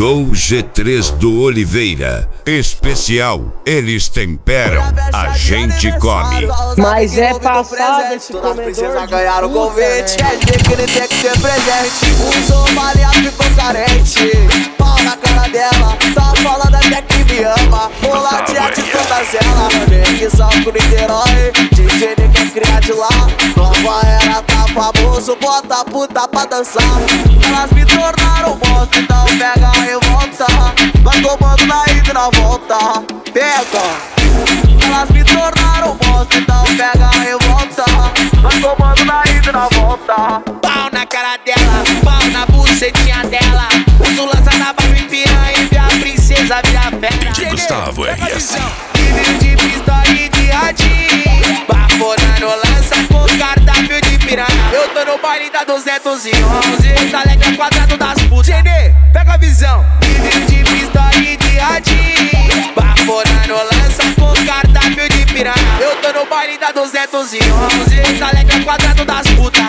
Gol G3 do Oliveira. Especial, eles temperam, a gente come. Mas é passado esse comedor. Precisa ganhar o convite. Quer dizer que ele tem que ter presente. Usou baleado, ficou carente. Pau na cara dela, tá falando até que me ama. Rolatinha de todas elas. Conexão com Niterói, DJ nem quer criar de lá. Nova era, tá famoso, bota a puta pra dançar. Elas me tornaram monstro, então pega a revolta. Vai tomando na ida e na volta. Pega. Elas me tornaram monstro, então pega a revolta. Vai tomando na ida e na volta. Pau na cara dela, pau na bucetinha dela. Uso lança na barba e piranha e vira a princesa, vira a fera. DJ Gustavo RS. Vídeo de pistola e de radinho, baforando lança com cardápio de piranha. Eu tô no baile da 211, tá legal quadrado das putas. Gene, pega a visão. Vídeo de pistola e de radinho, baforando lança com cardápio de piranha. Eu tô no baile da 211, tá legal quadrado das putas.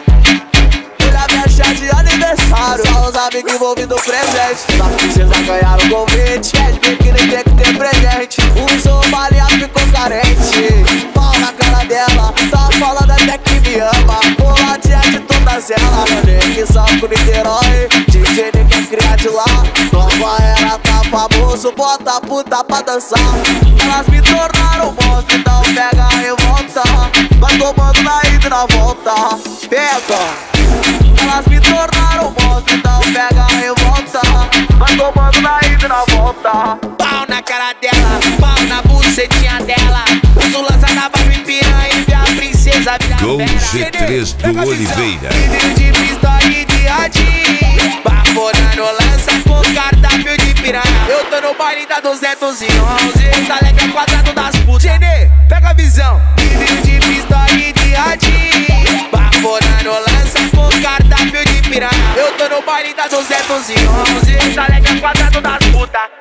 Olha minha chá de aniversário, só os amigos envolvidos presentes. Só precisa ganhar o convite. Quer dizer que ele tem que ter presente. Usou baleado, ficou carente. Pau na cara dela, tá falando até que me ama. Rolatinha de todas elas. Conexão com Niterói, DJ nem quer criar de lá. Nova era, tá famoso, bota a puta pra dançar. Elas me tornaram monstro, então pega a revolta. Vai tomando na ida e na volta. Pega. Elas me tornaram monstro, então pega a revolta. Vai tomando na ida e na volta. Pau na cara dela, pau na bucetinha dela. Uso lança na barba e piranha e vira a princesa, vira a Gol fera. G3 do Oliveira. Vídeo de pistola e de radinho, baforando lança com cardápio de piranha. Eu tô no baile da 211, tá legal quadrado das putas. Gene, pega a visão. Vídeo de pistola e de radinho, baforando lança com cardápio de piranha. Eu tô no baile da 211, tá legal quadrado das putas.